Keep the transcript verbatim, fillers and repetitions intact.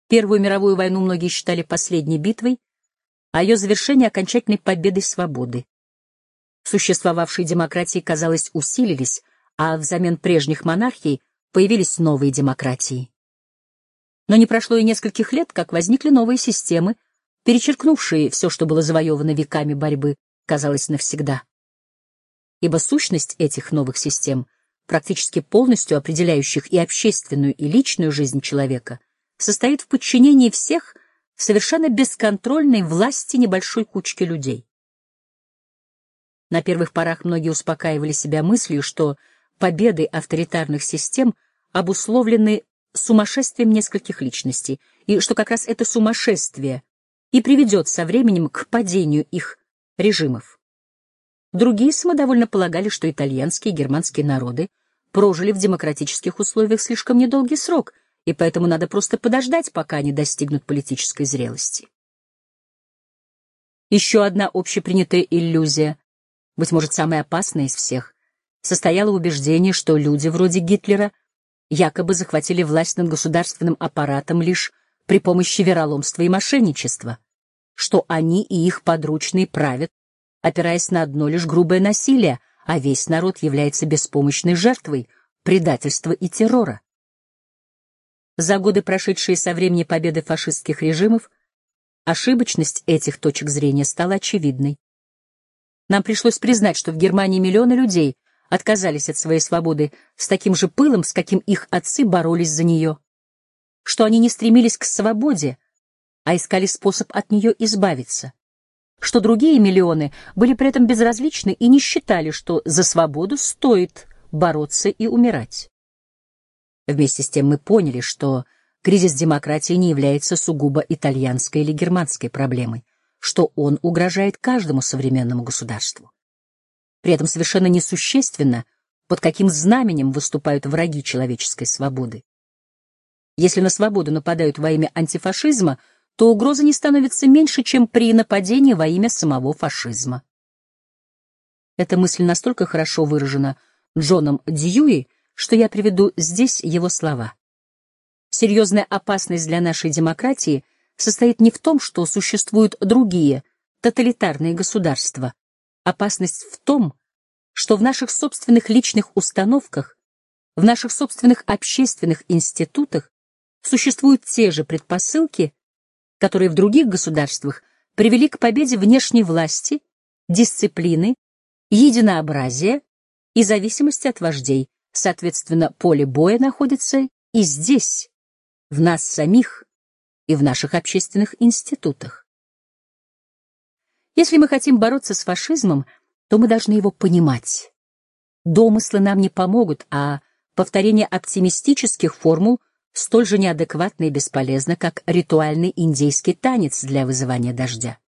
Первую мировую войну многие считали последней битвой, а ее завершение — окончательной победой свободы. Существовавшие демократии, казалось, усилились, а взамен прежних монархий появились новые демократии. Но не прошло и нескольких лет, как возникли новые системы, перечеркнувшие все, что было завоевано веками борьбы, казалось, навсегда. Ибо сущность этих новых систем, практически полностью определяющих и общественную, и личную жизнь человека, состоит в подчинении всех совершенно бесконтрольной власти небольшой кучки людей. На первых порах многие успокаивали себя мыслью, что победы авторитарных систем обусловлены сумасшествием нескольких личностей, и что как раз это сумасшествие и приведет со временем к падению их режимов. Другие самодовольно полагали, что итальянские и германские народы прожили в демократических условиях слишком недолгий срок, и поэтому надо просто подождать, пока они достигнут политической зрелости. Еще одна общепринятая иллюзия, быть может, самая опасная из всех, состояла в убеждении, что люди вроде Гитлера якобы захватили власть над государственным аппаратом лишь при помощи вероломства и мошенничества, что они и их подручные правят, опираясь на одно лишь грубое насилие, а весь народ является беспомощной жертвой предательства и террора. За годы, прошедшие со времени победы фашистских режимов, ошибочность этих точек зрения стала очевидной. Нам пришлось признать, что в Германии миллионы людей отказались от своей свободы с таким же пылом, с каким их отцы боролись за нее, что они не стремились к свободе, а искали способ от нее избавиться, что другие миллионы были при этом безразличны и не считали, что за свободу стоит бороться и умирать. Вместе с тем мы поняли, что кризис демократии не является сугубо итальянской или германской проблемой, что он угрожает каждому современному государству. При этом совершенно несущественно, под каким знаменем выступают враги человеческой свободы. Если на свободу нападают во имя антифашизма, то угроза не становится меньше, чем при нападении во имя самого фашизма. Эта мысль настолько хорошо выражена Джоном Дьюи, что я приведу здесь его слова. Серьезная опасность для нашей демократии состоит не в том, что существуют другие тоталитарные государства. Опасность в том, что в наших собственных личных установках, в наших собственных общественных институтах существуют те же предпосылки, которые в других государствах привели к победе внешней власти, дисциплины, единообразия и зависимости от вождей. Соответственно, поле боя находится и здесь, в нас самих и в наших общественных институтах. Если мы хотим бороться с фашизмом, то мы должны его понимать. Домыслы нам не помогут, а повторение оптимистических формул столь же неадекватно и бесполезно, как ритуальный индейский танец для вызывания дождя.